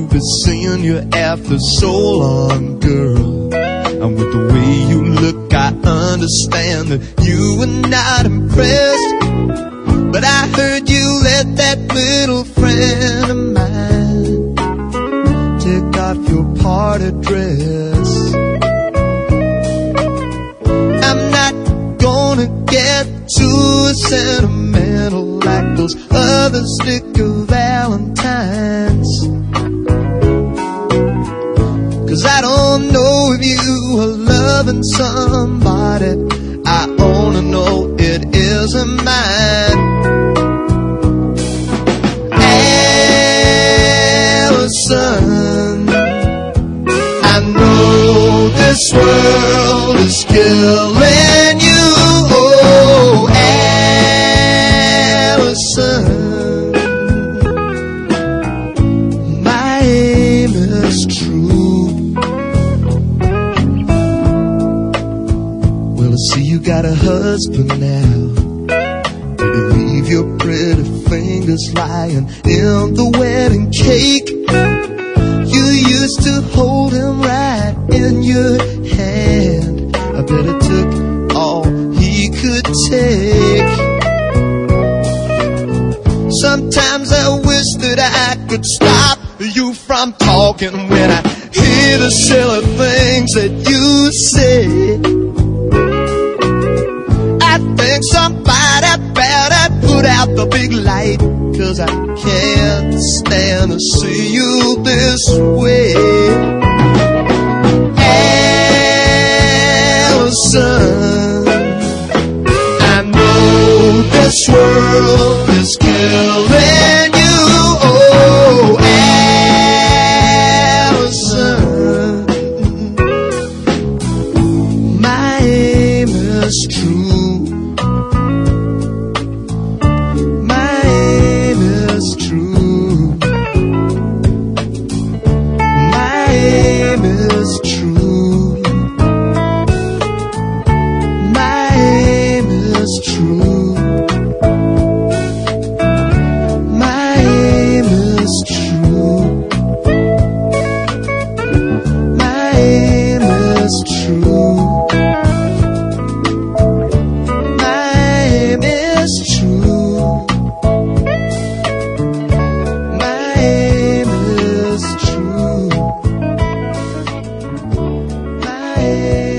be seeing you after so long, girl. And with the way you look, I understand that you were not impressed. But I heard you let that little friend of mine take off your party dress. I'm not gonna get too sentimental like those other sticker valentines, 'cause I don't know if you are loving somebody. I only know it isn't mine. Allison, I know this world is killing you. Oh, Allison, my aim is true. Well, I see you got a husband now. Baby, leave your pretty fingers lying in the wedding cake. You used to hold him right in your hand. I bet it took all he could take. Sometimes I wish that I could stop you from talking when I hear the silly things that you say. I think somebody better put out the big light, 'cause I can't stand to see you this way. Allison, I know this world is killing you. Oh, Allison, my aim is true. My aim is true. My aim is true. My aim is true. My aim is true. My aim is true. My aim is true. My aim is true. My aim